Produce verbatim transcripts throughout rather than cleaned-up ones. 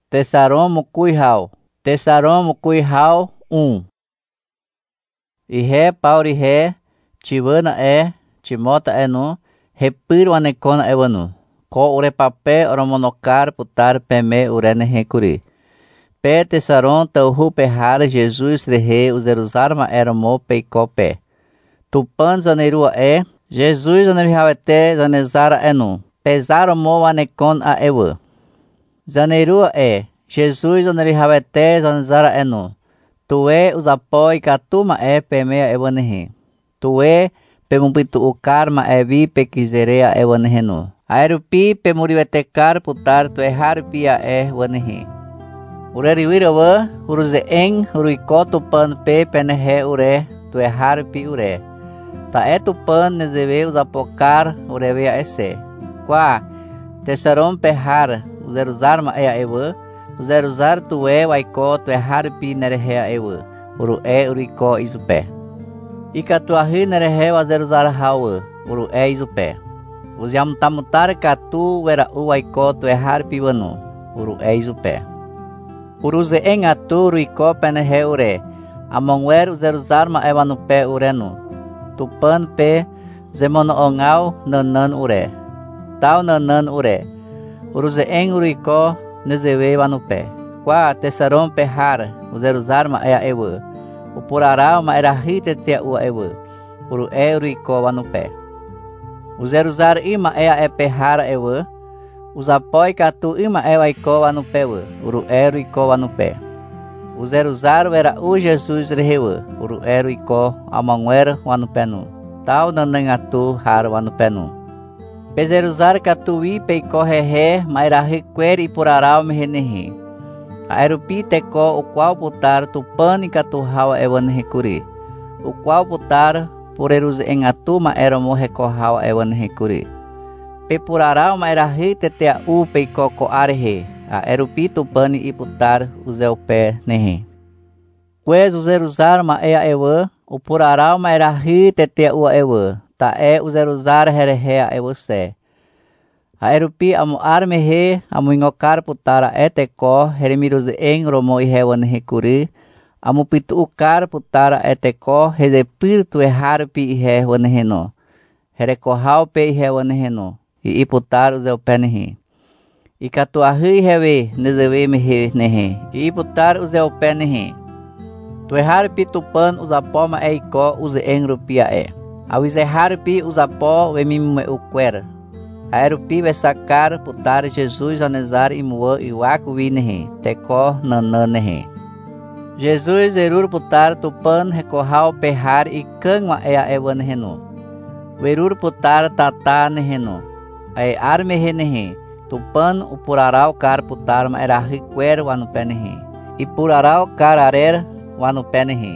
Tesaron Mukuihau. Tesaron Mukuihau um. Ihe Paulo ihe Chivana e Chimota enu Repir wanekona evanu. Ko ure pape oromonokar putar peme urene hekuri. Pe tesaron tauhu pehara Jesus rehe uzeruzarma eromo peikope. Tupan zanerua e Jesus zanerihawete zanezara enu. Pesaro mo wanekon a ewa. Zanerua e Jesus zanerihawete zanezara enu. Tue uzapoi katuma e pemea ewanehe. Tue pemumpitu ukar ma evi pekizerea ewanehenu. Aerupi pemurivetekar putar tue harpia e wanehe. Ure riwirawa uruze eng uruiko tupan pe penehe ure tue harpi ure. Ta e tupan nezeve uzapokar urevea ese. Qua tesaron pehar uzeruzar ma ea ewa. Uzeruzar tue waiko tue harpi nerehea ewa. Uru e uriko izupe. Ika tuahi nerehe wazeruzar hawa. Uru e izupe. Uziam tamutar katu wera uwaiko tue harpi wanu. Uru e izupe. Uruze engatu uriko penehe ure. Amongwer uzeruzar ma ewanupe urenu. Tupan pe zemono ongau nanan ure. Tau nanan ure. Uruze eng uriko nezewe wanupe. Qua tesaron pehar uzeruzar ma ea ewa. Upurarau ma erahite tia ua ewa. Uru e uriko wanupe. Uzeruzar ima ea e pehara ewa. Uzapoi katu ima e waiko wanupewa. Uru e uriko wanupe. Uzeruzar wera u Jesus rehewa. Uru e uriko amangwer wanupenu. Tau nanengatu har wanupenu. Bezeruzar katui peiko hehe ma erahi kwer ipurarau mehenehe. Aerupi teko o qual putar tupan ikatu hawa ewan hekuri. O qual putar pureruz engatu ma eromo heko hawa ewan hekuri. Pepurarau ma erahi tetea u peiko ko arehe. Aerupi tupani iputar uzeupe nehe. Quez uzeruzar ma ea ewa. O purarau ma erahi tetea ua ewa. Ta e uzeruzar herehea ewa se. Aerupi amu armehe amu ingokar putara eteko heremiruze eng romo ihewan hekuri. Amu pitu ukar putara eteko hedepir tue harpi ihewan heno. Hereko haupe ihewan heno. I iputar uzeu penehe. Ikatuahi hewe nezewe mehe nehe. I iputar uzeu penehe. Tue harpi tupan uzapoma eiko uze eng rupia e. Awize harpi uzapo wemimume ukwer. Aerupi vesakar putar Jesus anezar imua iwaku winehe. Teko nananehe. Jesus erur putar tupan hekohau pehar ikang ma ea ewan heno. Werur putar tata neheno. Ae armehe nehe. Tupan upurarau kar putar ma erahi kwer wanupenehe. Ipurarau kar arer wanupenehe.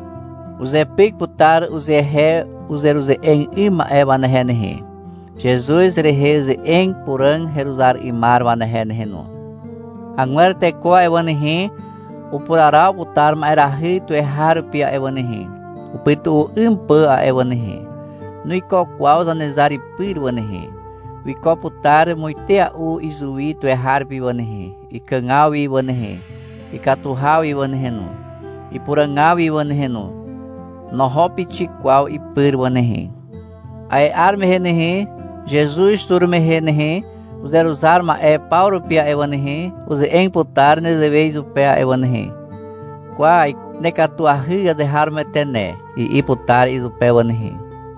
Uzepik putar uzehe uzeruze eng ima ewanehe nehe. Jesus reheze eng purang heruzar imar waneheno. Angwer teko ewanehe. Upurarau putar ma erahi tue harpia ewanehe. Upitu impa a ewanehe. Nuiko kwau zanezari pir wanehe. Wiko putar moitea u izui tue harpi wanehe. Ikangawi wanehe. Ikatuhawi waneheno. Ipurangawi waneheno. Nohopi chikwau ipir wanehe. Ae armehe nehe. Jesus turmehe nehe. Uzeruzar ma e Paulo pia ewanehe. Uze eng putar nezevez upea ewanehe. Qua nekatuahia de harmetene. I iputar izupe wanehe.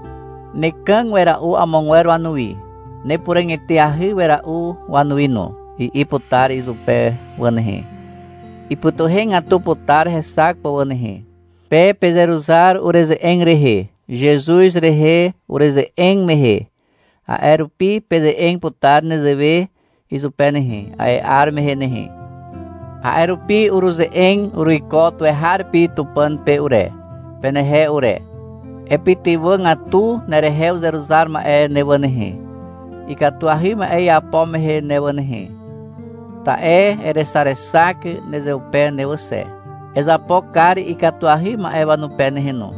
Nekang wera u amongwer wanui. Ne pureng etiahi wera u wanuino. I iputar izupe wanehe. Iputuhe ngatu putar hesak pa wanehe. Pe pezeruzar ureze eng rehe. Jesus rehe ureze eng mehe. Aerupi peze eng putar nezeve izupe nehe. Ae armehe nehe. Aerupi uruze eng uruiko tue harpi tupan pe ure. Penehe ure. Epitiwa ngatu nerehe uzeruzar ma e newanehe. Ikatuahi ma e yapomehe newanehe. Ta e eresaresak nezeupe newase. Ezapokari ikatuahi ma e wanupe neheno.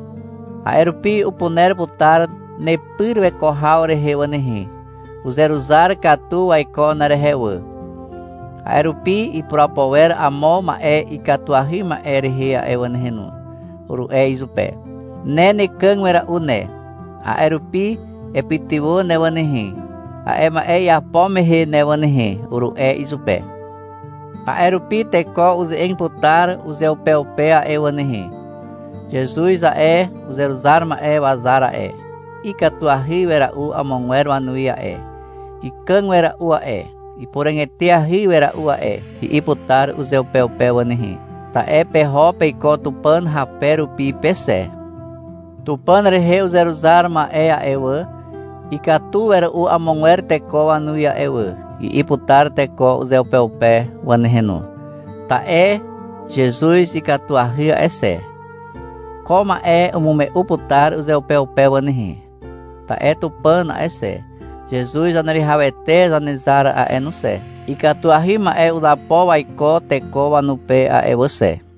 Aerupi upuner putar nepir wekohau rehewa nehe. Uzeruzar katu waiko narehewa. Aerupi e propoer amo ma e ikatuahi ma e rehe a ewan henu. Uru e izupe. Nene kang wera une. Aerupi epitivu newanehi. A ema e ya pomehe newanehi. Uru e izupe. Aerupi teko uze eng putar uze upe upe a ewanehi. Jesus a e uzeruzar ma e wazara e. Ikatuahi wera u amongwer wanuia e. Ikang wera ua e. I porém etiahi wera ua e. I iputar uze upe upe wanehi. Ta e peho peiko tupan haperu pi pese. Tupan rehe uzeruzar ma e a ewa. Ikatu wera u amongwer teko wanuia ewa. I iputar teko uze upe upe wanehenu. Ta e Jesus ikatuahi ese. Koma e umume uputar uze upe upe wanehi. Ta e tupan a ese. Jesus anarihawete zanizara a enuse. Ikatuahi ma e udapo waiko teko wanupe a e você.